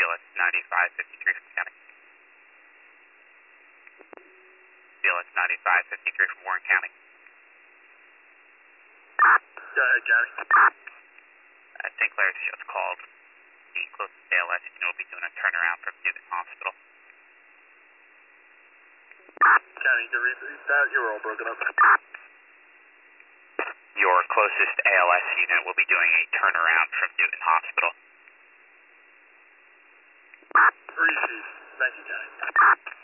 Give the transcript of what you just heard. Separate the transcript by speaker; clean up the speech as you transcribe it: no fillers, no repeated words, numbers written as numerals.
Speaker 1: CLS 9553 from County. CLS 9553 from Warren County.
Speaker 2: Go ahead, County.
Speaker 1: St. Clair's just called the closest ALS unit will be doing a turnaround from Newton Hospital.
Speaker 2: County, you can repeat that? You were all broken up.
Speaker 1: Your closest ALS unit will be doing a turnaround from Newton Hospital.
Speaker 2: Received. Thank you, County.